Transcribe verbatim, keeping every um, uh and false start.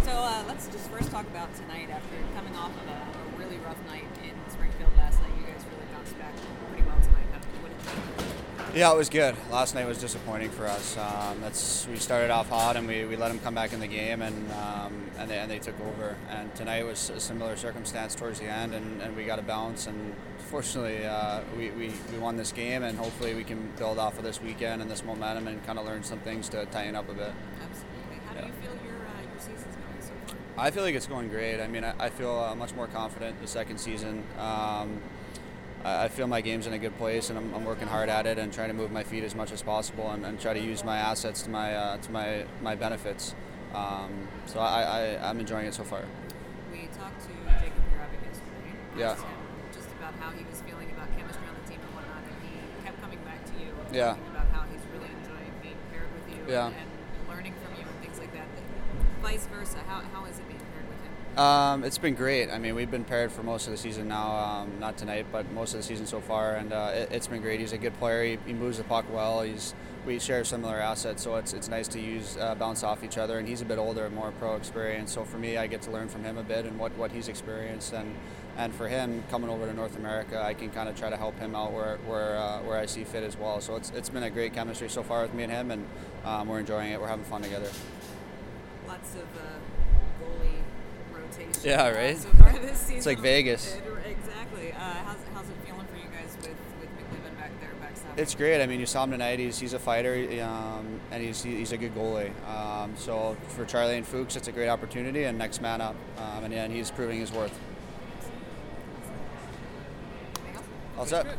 So uh, let's just first talk about tonight. After coming off of a, a really rough night in Springfield last night, you guys really bounced back pretty well tonight. How, what did you think? Yeah, it was good. Last night was disappointing for us. Um, that's we started off hot and we, we let them come back in the game and um, and, they, and they took over. And tonight was a similar circumstance towards the end, and, and we got a bounce. And fortunately, uh, we, we, we won this game, and hopefully we can build off of this weekend and this momentum and kind of learn some things to tighten up a bit. Absolutely. How do Yeah. you feel your uh, your season's going so far? I feel like it's going great. I mean, I, I feel uh, much more confident the second season. Um, I I feel my game's in a good place, and I'm, I'm working hard at it and trying to move my feet as much as possible and, and try to use my assets to my uh, to my, my benefits. Um, so I, I, I'm enjoying it so far. We talked to Jacob Jurabek yesterday. Yeah. Asked him just about how he was feeling about chemistry on the team and whatnot, and he kept coming back to you and Yeah. talking about how he's really enjoying being paired with you Yeah. and, and learning from you and things like that. Vice versa, how, how is it being paired with him? Um, it's been great. I mean, we've been paired for most of the season now, um, not tonight, but most of the season so far, and uh, it, it's been great. He's a good player. He, he moves the puck well. He's we share similar assets, so it's it's nice to use uh, bounce off each other. And he's a bit older, more pro experience. So for me, I get to learn from him a bit and what, what he's experienced, and and for him coming over to North America, I can kind of try to help him out where where uh, where I see fit as well. So it's it's been a great chemistry so far with me and him, and um, we're enjoying it. We're having fun together. Lots of uh, goalie rotation. Yeah, uh, right? so far this season. It's like Vegas. It- exactly. Uh, how's, how's it feeling for you guys with, with McNiven back there, backstop? It's great. I mean, you saw him tonight. He's he's a fighter, um, and he's he's a good goalie. Um, so for Charlie and Fuchs, it's a great opportunity, and next man up. Um, and, and he's proving his worth. Anything else? All set.